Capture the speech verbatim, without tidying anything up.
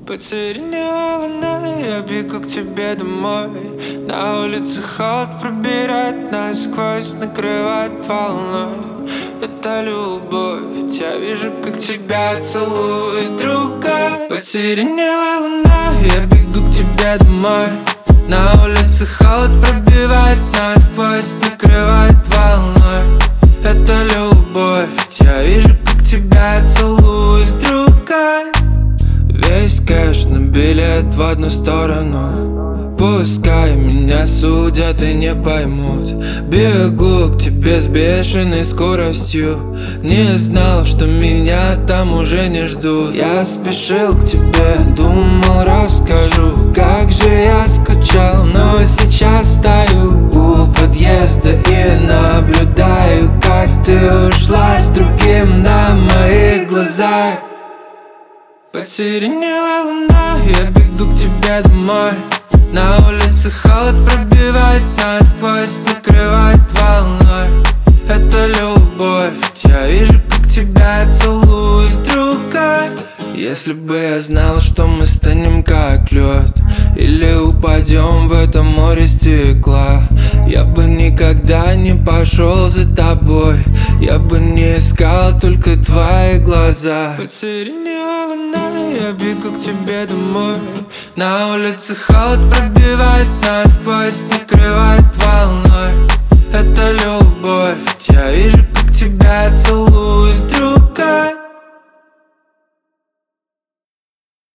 Под сиреневой луной я бегу к тебе домой. На улице холод пробирает насквозь, накрывает волной. Это любовь, ведь я вижу, как тебя целует другая. Под сиреневой луной я бегу к тебе домой. На улице холод пробивает насквозь, накрывает волной. Это любовь, ведь я вижу, как тебя целует другая. Весь кэш на билет в одну сторону. Пускай меня судят и не поймут. Бегу к тебе с бешеной скоростью. Не знал, что меня там уже не ждут. Я спешил к тебе, думал расскажу, как же я скучал. Но сейчас стою у подъезда и наблюдаю, как ты ушла с другим на моих глазах. Под сиреневой луной я бегу к тебе домой. На улице холод пробивает насквозь, накрывает волной. Это любовь, ведь я вижу, как тебя целует другая. Если бы я знал, что мы станем как лед, или упадем в это море стекла, я бы никогда не пошел за тобой. Я бы не искал только твои глаза. Под сиреневой луной я бегу к тебе домой. На улице холод пробивает